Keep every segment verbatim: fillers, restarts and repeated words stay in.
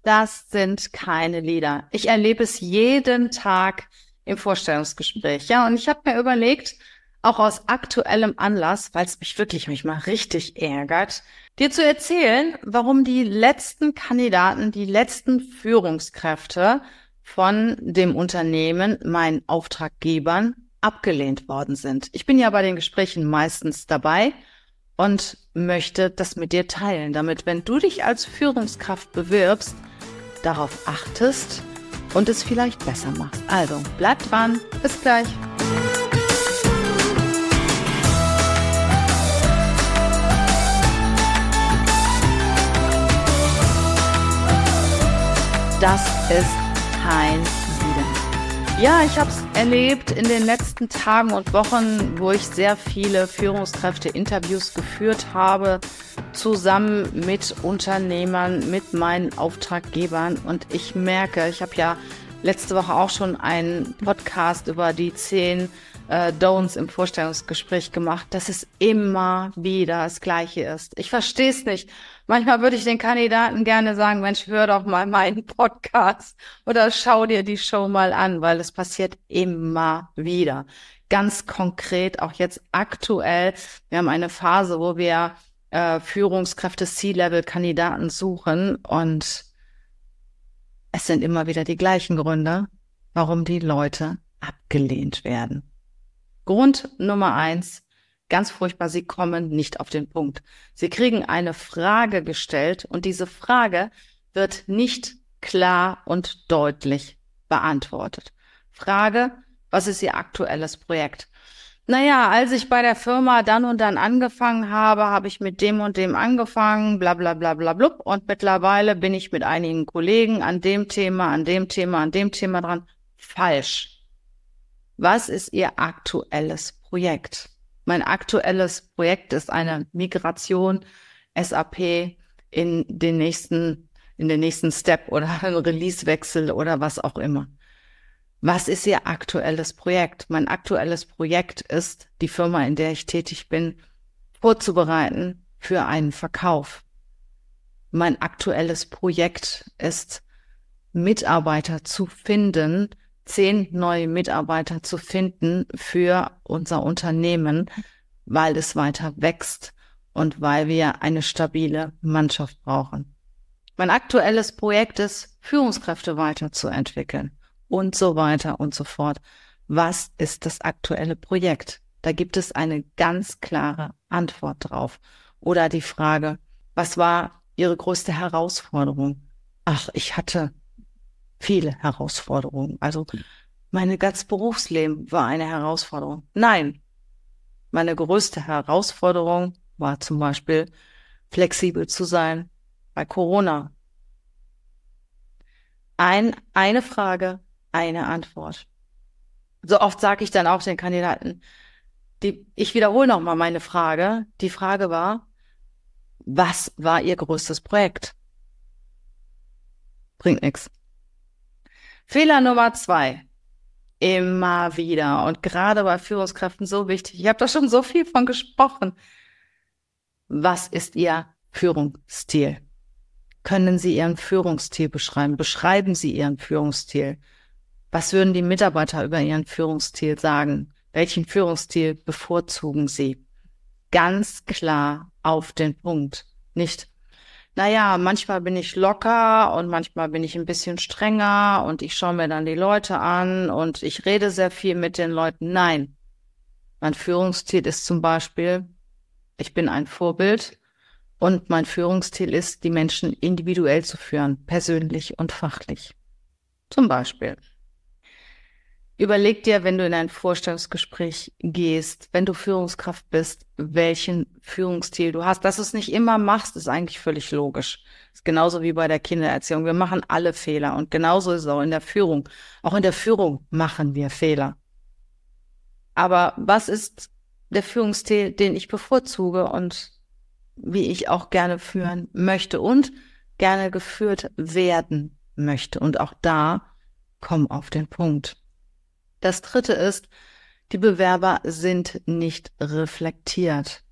das sind keine Lieder. Ich erlebe es jeden Tag im Vorstellungsgespräch. Ja, und ich habe mir überlegt, auch aus aktuellem Anlass, weil es mich wirklich manchmal richtig ärgert, dir zu erzählen, warum die letzten Kandidaten, die letzten Führungskräfte von dem Unternehmen, meinen Auftraggebern, abgelehnt worden sind. Ich bin ja bei den Gesprächen meistens dabei und möchte das mit dir teilen, damit, wenn du dich als Führungskraft bewirbst, darauf achtest und es vielleicht besser machst. Also, bleib dran. Bis gleich. Das ist kein Lieder. Ja, ich habe es erlebt in den letzten Tagen und Wochen, wo ich sehr viele Führungskräfte-Interviews geführt habe, zusammen mit Unternehmern, mit meinen Auftraggebern. Und ich merke, ich habe ja letzte Woche auch schon einen Podcast über die zehn äh, Don'ts im Vorstellungsgespräch gemacht, dass es immer wieder das Gleiche ist. Ich verstehe es nicht. Manchmal würde ich den Kandidaten gerne sagen, Mensch, hör doch mal meinen Podcast oder schau dir die Show mal an, weil es passiert immer wieder. Ganz konkret, auch jetzt aktuell. Wir haben eine Phase, wo wir äh, Führungskräfte, C-Level-Kandidaten suchen und es sind immer wieder die gleichen Gründe, warum die Leute abgelehnt werden. Grund Nummer eins, ganz furchtbar, sie kommen nicht auf den Punkt. Sie kriegen eine Frage gestellt und diese Frage wird nicht klar und deutlich beantwortet. Frage, was ist Ihr aktuelles Projekt? Naja, als ich bei der Firma dann und dann angefangen habe, habe ich mit dem und dem angefangen, bla bla bla bla blub. Und mittlerweile bin ich mit einigen Kollegen an dem Thema, an dem Thema, an dem Thema dran. Falsch. Was ist Ihr aktuelles Projekt? Mein aktuelles Projekt ist eine Migration S A P in den nächsten, in den nächsten Step oder ein Releasewechsel oder was auch immer. Was ist Ihr aktuelles Projekt? Mein aktuelles Projekt ist, die Firma, in der ich tätig bin, vorzubereiten für einen Verkauf. Mein aktuelles Projekt ist, Mitarbeiter zu finden, zehn neue Mitarbeiter zu finden für unser Unternehmen, weil es weiter wächst und weil wir eine stabile Mannschaft brauchen. Mein aktuelles Projekt ist, Führungskräfte weiterzuentwickeln und so weiter und so fort. Was ist das aktuelle Projekt? Da gibt es eine ganz klare Antwort drauf. Oder die Frage, was war Ihre größte Herausforderung? Ach, ich hatte viele Herausforderungen. Also mein ganzes Berufsleben war eine Herausforderung. Nein, meine größte Herausforderung war zum Beispiel, flexibel zu sein bei Corona. Ein, eine Frage, eine Antwort. So oft sage ich dann auch den Kandidaten, die, ich wiederhole nochmal meine Frage. Die Frage war, was war Ihr größtes Projekt? Bringt nichts. Fehler Nummer zwei. Immer wieder und gerade bei Führungskräften so wichtig. Ich habe da schon so viel von gesprochen. Was ist Ihr Führungsstil? Können Sie Ihren Führungsstil beschreiben? Beschreiben Sie Ihren Führungsstil. Was würden die Mitarbeiter über Ihren Führungsstil sagen? Welchen Führungsstil bevorzugen Sie? Ganz klar auf den Punkt. Nicht, naja, manchmal bin ich locker und manchmal bin ich ein bisschen strenger und ich schaue mir dann die Leute an und ich rede sehr viel mit den Leuten. Nein, mein Führungsstil ist zum Beispiel, ich bin ein Vorbild und mein Führungsstil ist, die Menschen individuell zu führen, persönlich und fachlich. Zum Beispiel. Überleg dir, wenn du in ein Vorstellungsgespräch gehst, wenn du Führungskraft bist, welchen Führungsstil du hast. Dass du es nicht immer machst, ist eigentlich völlig logisch. Ist genauso wie bei der Kindererziehung. Wir machen alle Fehler und genauso ist es auch in der Führung. Auch in der Führung machen wir Fehler. Aber was ist der Führungsstil, den ich bevorzuge und wie ich auch gerne führen möchte und gerne geführt werden möchte? Und auch da komm auf den Punkt. Das dritte ist, die Bewerber sind nicht reflektiert.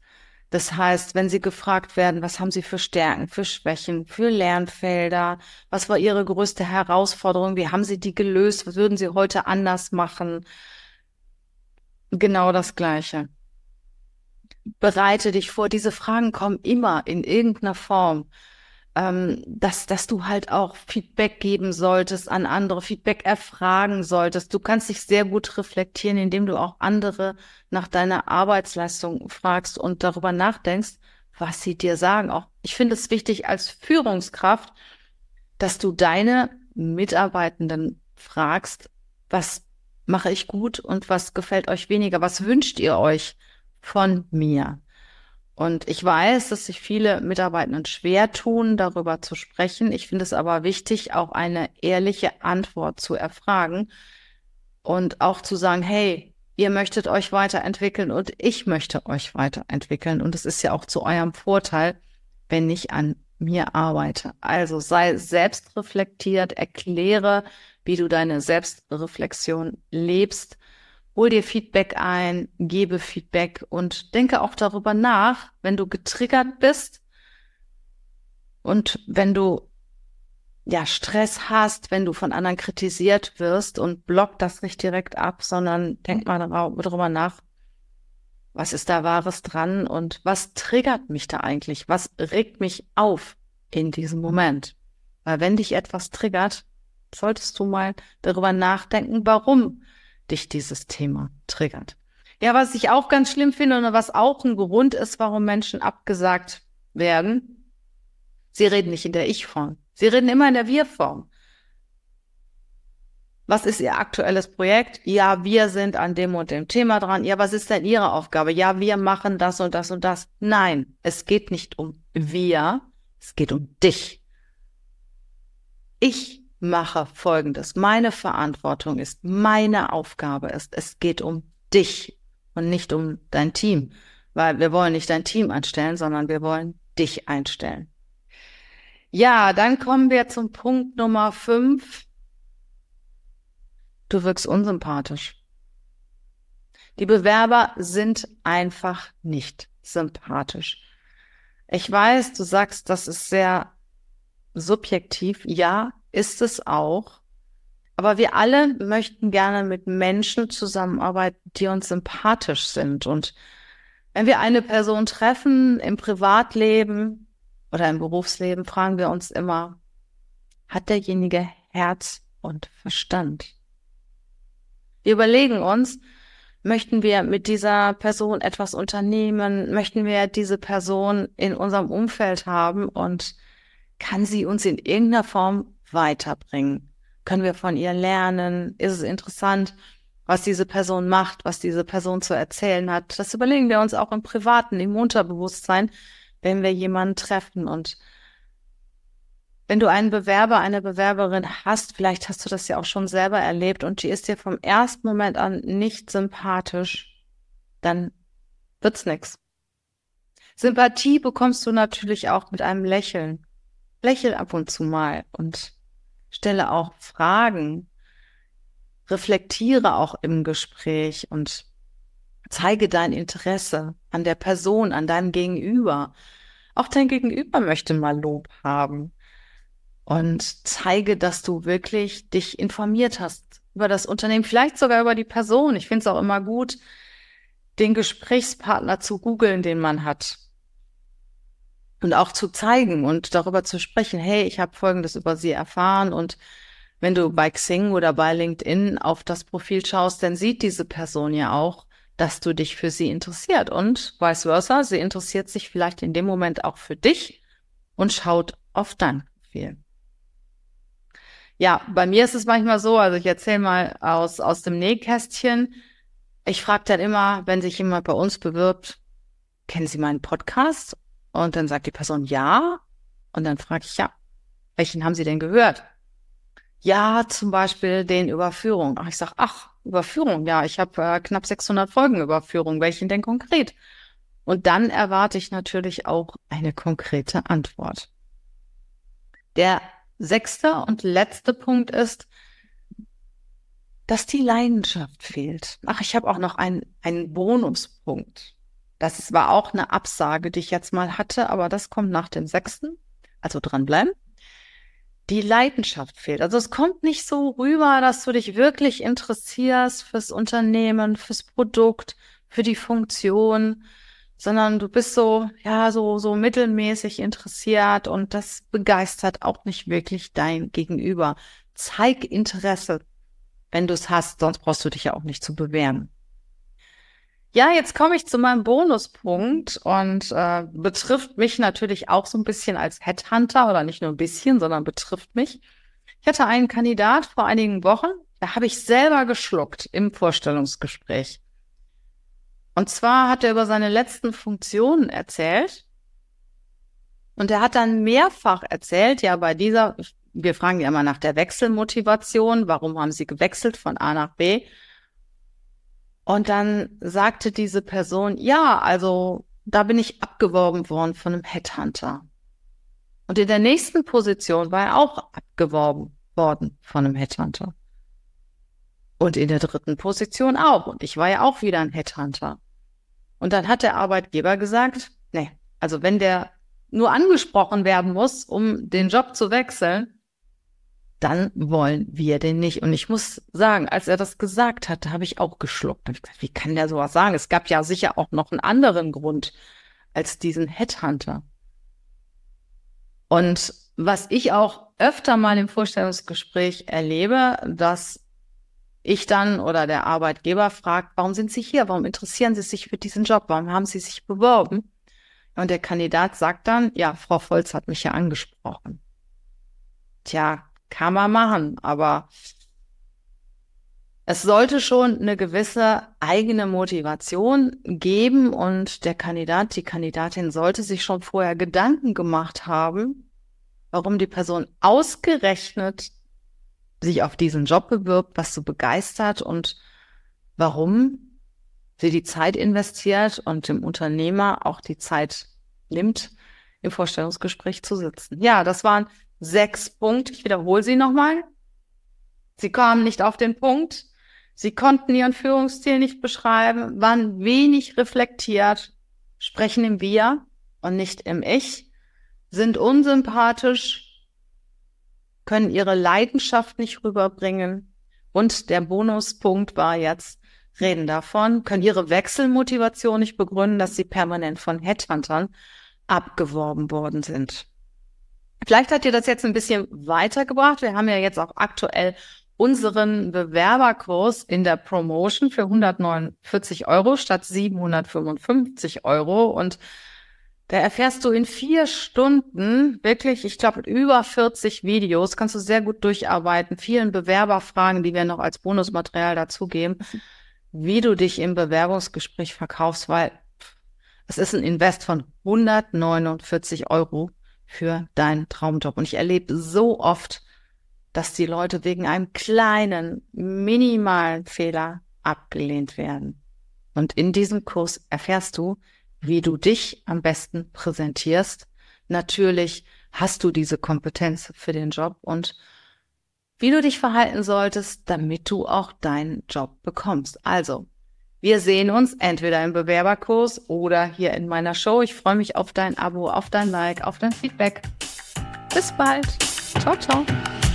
Das heißt, wenn Sie gefragt werden, was haben Sie für Stärken, für Schwächen, für Lernfelder, was war Ihre größte Herausforderung, wie haben Sie die gelöst, was würden Sie heute anders machen? Genau das Gleiche. Bereite dich vor, diese Fragen kommen immer in irgendeiner Form, ähm, dass, dass du halt auch Feedback geben solltest an andere, Feedback erfragen solltest. Du kannst dich sehr gut reflektieren, indem du auch andere nach deiner Arbeitsleistung fragst und darüber nachdenkst, was sie dir sagen. Auch ich finde es wichtig als Führungskraft, dass du deine Mitarbeitenden fragst, was mache ich gut und was gefällt euch weniger, was wünscht ihr euch von mir? Und ich weiß, dass sich viele Mitarbeitenden schwer tun, darüber zu sprechen. Ich finde es aber wichtig, auch eine ehrliche Antwort zu erfragen und auch zu sagen, hey, ihr möchtet euch weiterentwickeln und ich möchte euch weiterentwickeln. Und es ist ja auch zu eurem Vorteil, wenn ich an mir arbeite. Also sei selbstreflektiert, erkläre, wie du deine Selbstreflexion lebst. Hol dir Feedback ein, gebe Feedback und denke auch darüber nach, wenn du getriggert bist und wenn du ja Stress hast, wenn du von anderen kritisiert wirst, und block das nicht direkt ab, sondern denk mal darüber nach, was ist da Wahres dran und was triggert mich da eigentlich? Was regt mich auf in diesem Moment? Weil wenn dich etwas triggert, solltest du mal darüber nachdenken, warum dich dieses Thema triggert. Ja, was ich auch ganz schlimm finde und was auch ein Grund ist, warum Menschen abgesagt werden, sie reden nicht in der Ich-Form. Sie reden immer in der Wir-Form. Was ist Ihr aktuelles Projekt? Ja, wir sind an dem und dem Thema dran. Ja, was ist denn Ihre Aufgabe? Ja, wir machen das und das und das. Nein, es geht nicht um wir, es geht um dich. Ich mache Folgendes. Meine Verantwortung ist, meine Aufgabe ist, es geht um dich und nicht um dein Team, weil wir wollen nicht dein Team einstellen, sondern wir wollen dich einstellen. Ja, dann kommen wir zum Punkt Nummer fünf. Du wirkst unsympathisch. Die Bewerber sind einfach nicht sympathisch. Ich weiß, du sagst, das ist sehr subjektiv. Ja, ist es auch. Aber wir alle möchten gerne mit Menschen zusammenarbeiten, die uns sympathisch sind. Und wenn wir eine Person treffen im Privatleben oder im Berufsleben, fragen wir uns immer, hat derjenige Herz und Verstand? Wir überlegen uns, möchten wir mit dieser Person etwas unternehmen? Möchten wir diese Person in unserem Umfeld haben und kann sie uns in irgendeiner Form weiterbringen? Können wir von ihr lernen? Ist es interessant, was diese Person macht, was diese Person zu erzählen hat? Das überlegen wir uns auch im Privaten, im Unterbewusstsein, wenn wir jemanden treffen. Und wenn du einen Bewerber, eine Bewerberin hast, vielleicht hast du das ja auch schon selber erlebt und die ist dir vom ersten Moment an nicht sympathisch, dann wird's nix. Sympathie bekommst du natürlich auch mit einem Lächeln. Lächel ab und zu mal und stelle auch Fragen, reflektiere auch im Gespräch und zeige dein Interesse an der Person, an deinem Gegenüber. Auch dein Gegenüber möchte mal Lob haben. Und zeige, dass du wirklich dich informiert hast über das Unternehmen, vielleicht sogar über die Person. Ich finde es auch immer gut, den Gesprächspartner zu googeln, den man hat. Und auch zu zeigen und darüber zu sprechen, hey, ich habe Folgendes über Sie erfahren. Und wenn du bei Xing oder bei LinkedIn auf das Profil schaust, dann sieht diese Person ja auch, dass du dich für sie interessiert. Und vice versa, sie interessiert sich vielleicht in dem Moment auch für dich und schaut auf dein Profil. Ja, bei mir ist es manchmal so, also ich erzähle mal aus, aus dem Nähkästchen. Ich frage dann immer, wenn sich jemand bei uns bewirbt, kennen Sie meinen Podcast? Und dann sagt die Person ja. Und dann frage ich, ja, welchen haben Sie denn gehört? Ja, zum Beispiel den über Führung. Ach, ich sage, ach, über Führung, ja, ich habe äh, knapp sechshundert Folgen über Führung. Welchen denn konkret? Und dann erwarte ich natürlich auch eine konkrete Antwort. Der sechste und letzte Punkt ist, dass die Leidenschaft fehlt. Ach, ich habe auch noch einen, einen Bonuspunkt. Das war auch eine Absage, die ich jetzt mal hatte, aber das kommt nach dem sechsten. Also dranbleiben. Die Leidenschaft fehlt. Also es kommt nicht so rüber, dass du dich wirklich interessierst fürs Unternehmen, fürs Produkt, für die Funktion, sondern du bist so, ja, so, so mittelmäßig interessiert und das begeistert auch nicht wirklich dein Gegenüber. Zeig Interesse, wenn du es hast, sonst brauchst du dich ja auch nicht zu bewerben. Ja, jetzt komme ich zu meinem Bonuspunkt und äh, betrifft mich natürlich auch so ein bisschen als Headhunter oder nicht nur ein bisschen, sondern betrifft mich. Ich hatte einen Kandidat vor einigen Wochen, da habe ich selber geschluckt im Vorstellungsgespräch. Und zwar hat er über seine letzten Funktionen erzählt und er hat dann mehrfach erzählt, ja, bei dieser, wir fragen ja immer nach der Wechselmotivation, warum haben Sie gewechselt von A nach B? Und dann sagte diese Person, ja, also da bin ich abgeworben worden von einem Headhunter. Und in der nächsten Position war er auch abgeworben worden von einem Headhunter. Und in der dritten Position auch. Und ich war ja auch wieder ein Headhunter. Und dann hat der Arbeitgeber gesagt, nee, also wenn der nur angesprochen werden muss, um den Job zu wechseln, dann wollen wir den nicht. Und ich muss sagen, als er das gesagt hat, habe ich auch geschluckt. Da habe ich gesagt, wie kann der sowas sagen? Es gab ja sicher auch noch einen anderen Grund als diesen Headhunter. Und was ich auch öfter mal im Vorstellungsgespräch erlebe, dass ich dann oder der Arbeitgeber fragt, warum sind Sie hier? Warum interessieren Sie sich für diesen Job? Warum haben Sie sich beworben? Und der Kandidat sagt dann, ja, Frau Volz hat mich ja angesprochen. Tja, kann man machen, aber es sollte schon eine gewisse eigene Motivation geben und der Kandidat, die Kandidatin sollte sich schon vorher Gedanken gemacht haben, warum die Person ausgerechnet sich auf diesen Job bewirbt, was so begeistert und warum sie die Zeit investiert und dem Unternehmer auch die Zeit nimmt, im Vorstellungsgespräch zu sitzen. Ja, das waren sechs Punkte. Ich wiederhole sie nochmal. Sie kamen nicht auf den Punkt. Sie konnten ihren Führungsstil nicht beschreiben, waren wenig reflektiert, sprechen im Wir und nicht im Ich, sind unsympathisch, können ihre Leidenschaft nicht rüberbringen. Und der Bonuspunkt war jetzt, reden davon, können ihre Wechselmotivation nicht begründen, dass sie permanent von Headhuntern abgeworben worden sind. Vielleicht hat dir das jetzt ein bisschen weitergebracht. Wir haben ja jetzt auch aktuell unseren Bewerberkurs in der Promotion für hundertneunundvierzig Euro statt siebenhundertfünfundfünfzig Euro. Und da erfährst du in vier Stunden wirklich, ich glaube, über vierzig Videos, kannst du sehr gut durcharbeiten, vielen Bewerberfragen, die wir noch als Bonusmaterial dazugeben, wie du dich im Bewerbungsgespräch verkaufst, weil es ist ein Invest von hundertneunundvierzig Euro für deinen Traumjob. Und ich erlebe so oft, dass die Leute wegen einem kleinen, minimalen Fehler abgelehnt werden. Und in diesem Kurs erfährst du, wie du dich am besten präsentierst. Natürlich hast du diese Kompetenz für den Job und wie du dich verhalten solltest, damit du auch deinen Job bekommst. Also, wir sehen uns entweder im Bewerberkurs oder hier in meiner Show. Ich freue mich auf dein Abo, auf dein Like, auf dein Feedback. Bis bald. Ciao, ciao.